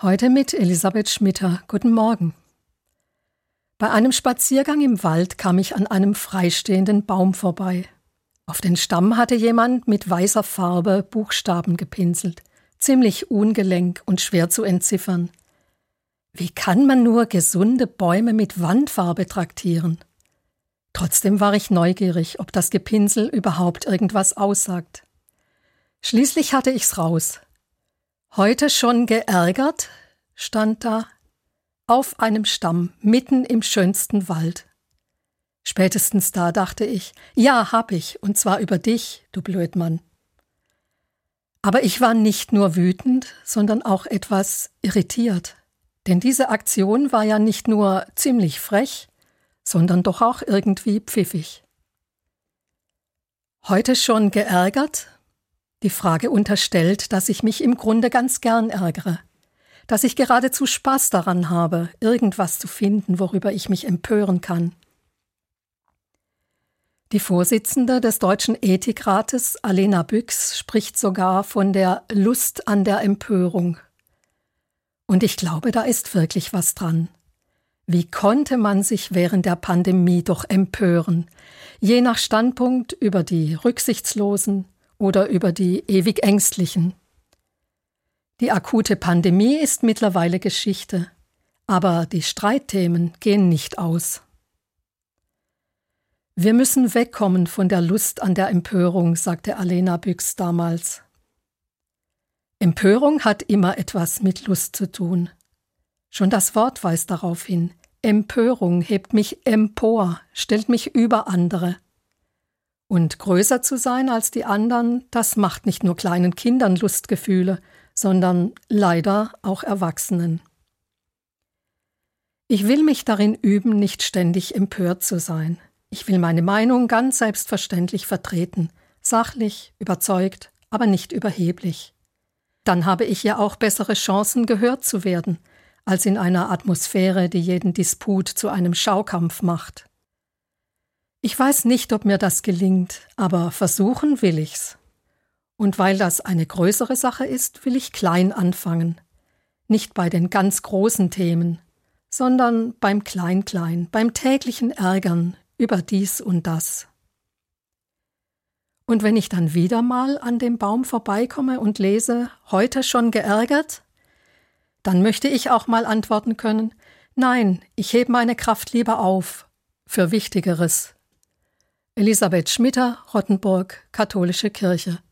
Heute mit Elisabeth Schmitter. Guten Morgen. Bei einem Spaziergang im Wald kam ich an einem freistehenden Baum vorbei. Auf den Stamm hatte jemand mit weißer Farbe Buchstaben gepinselt, ziemlich ungelenk und schwer zu entziffern. Wie kann man nur gesunde Bäume mit Wandfarbe traktieren? Trotzdem war ich neugierig, ob das Gepinsel überhaupt irgendwas aussagt. Schließlich hatte ich's raus. »Heute schon geärgert?« stand da, auf einem Stamm, mitten im schönsten Wald. Spätestens da dachte ich, ja, hab ich, und zwar über dich, du Blödmann. Aber ich war nicht nur wütend, sondern auch etwas irritiert. Denn diese Aktion war ja nicht nur ziemlich frech, sondern doch auch irgendwie pfiffig. Heute schon geärgert? Die Frage unterstellt, dass ich mich im Grunde ganz gern ärgere, dass ich geradezu Spaß daran habe, irgendwas zu finden, worüber ich mich empören kann. Die Vorsitzende des Deutschen Ethikrates, Alena Büchs, spricht sogar von der Lust an der Empörung. Und ich glaube, da ist wirklich was dran. Wie konnte man sich während der Pandemie doch empören, je nach Standpunkt über die Rücksichtslosen oder über die ewig Ängstlichen. Die akute Pandemie ist mittlerweile Geschichte, aber die Streitthemen gehen nicht aus. Wir müssen wegkommen von der Lust an der Empörung, sagte Alena Büchs damals. Empörung hat immer etwas mit Lust zu tun. Schon das Wort weist darauf hin. Empörung hebt mich empor, stellt mich über andere. Und größer zu sein als die anderen, das macht nicht nur kleinen Kindern Lustgefühle, sondern leider auch Erwachsenen. Ich will mich darin üben, nicht ständig empört zu sein. Ich will meine Meinung ganz selbstverständlich vertreten, sachlich, überzeugt, aber nicht überheblich. Dann habe ich ja auch bessere Chancen, gehört zu werden, als in einer Atmosphäre, die jeden Disput zu einem Schaukampf macht. Ich weiß nicht, ob mir das gelingt, aber versuchen will ich's. Und weil das eine größere Sache ist, will ich klein anfangen. Nicht bei den ganz großen Themen, sondern beim Klein-Klein, beim täglichen Ärgern über dies und das. Und wenn ich dann wieder mal an dem Baum vorbeikomme und lese, heute schon geärgert, dann möchte ich auch mal antworten können, nein, ich hebe meine Kraft lieber auf, für Wichtigeres. Elisabeth Schmitter, Rottenburg, Katholische Kirche.